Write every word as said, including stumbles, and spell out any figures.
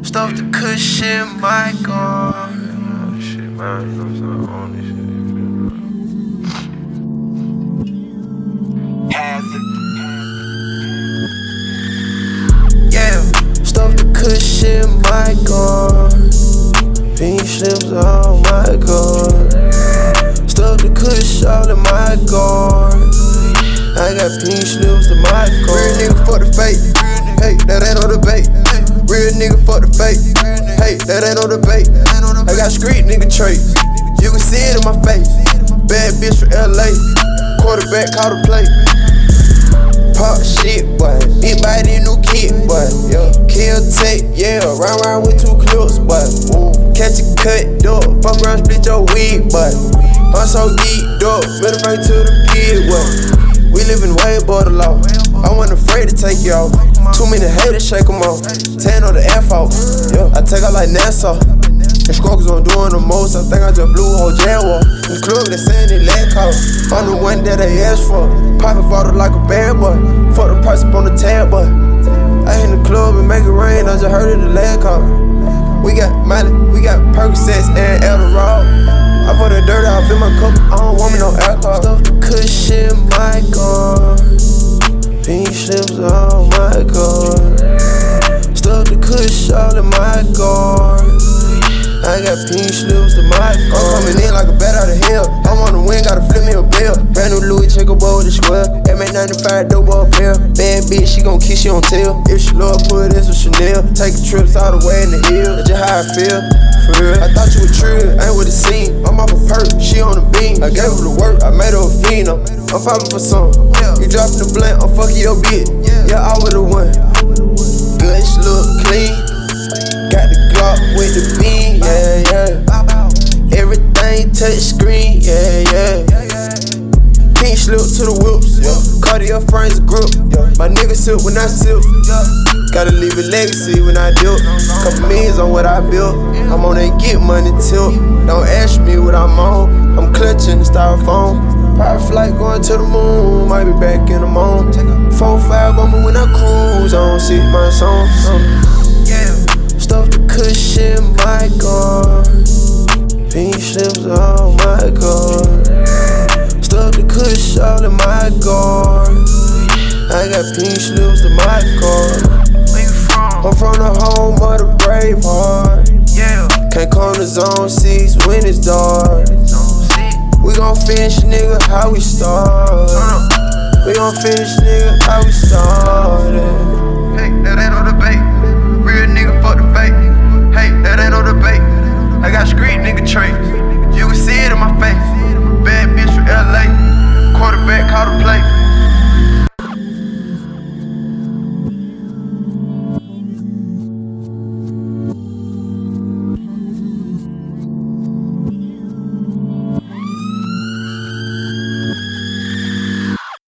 Stuff the cushion, my car. Yeah, shit, man, you know what I'm saying? I own this shit. Yeah, stuff the cushion, my car. Pink slips on my car. Stuff the cushion all in my car. I got pink slips in my car. Real nigga fuck the fake. Hey, that ain't no debate. Real nigga fuck the fake. Hey, that ain't no debate. I got street nigga traits. You can see it in my face. Bad bitch from L A. Quarterback caught a play. Pop shit, boy. Big body, new kid, boy. Yeah. Kill tape, yeah. Round round with two clips, boy. Ooh. Catch a cut, dog. Fuck around, split your wig, boy. I'm so geeked up. Middle finger to the kid, boy. We living way above the law. I wasn't afraid to take you off. Too many haters, shake them off. Tan on the F off. Yeah. I take out like Nassau. And Squawkers on doing the most. I think I just blew a whole Jaguar. In the club, they saying they let call. I'm the one that they asked for. Poppin' bottle like a bad boy. Fuck the price up on the tab, boy. I hit the club and make it rain. I just heard of the leg call. We got Miley, we got Percocets and Adderall. I put the dirt out in my cup. I don't want me no alcohol. Stuff the cushion, my car. Pink slips on my car. Stuff the cushion all in my car. I got pink slips in my car. I'm coming in like a bat out of hell. I'm on the wing, gotta flip me a bill. Brand new Louis checkerboard with the square. M A ninety-five dope up here. Bad bitch, she gon' kiss, she don't tell. If she love, put it in some Chanel. Taking trips all the way in the hill. That's just how I feel, for real. I thought you were trill, I ain't with the scene. I'm off a perk, she on the beam. I gave her the work, I made her a fiend. I'm, I'm poppin' for some. You dropping the blunt, I'm fucking your bitch. Yeah, I with the one. Good, she look clean. Got the Glock with the beam, yeah, yeah. Everything touch screen, yeah, yeah. Pink slip to the whips, yeah. Cartier frames a grip, yeah. My nigga sip when I sip, yeah. Gotta leave a legacy when I do. Couple millions on what I built. I'm on that get money tilt. Don't ask me what I'm on. I'm clutching the styrofoam. Private flight going to the moon. Might be back in the morning. Four five on me when I cruise. I don't see my song. Yeah. Stuff the cushion, my car. Pink slips on my car. Stuff the cushion all in my car. I got pink slips in my car. I'm from the home of the brave heart. Can't come to zone six when it's dark. We gon' finish, nigga, how we start. We gon' finish, nigga, how we started. Hey, that ain't no debate.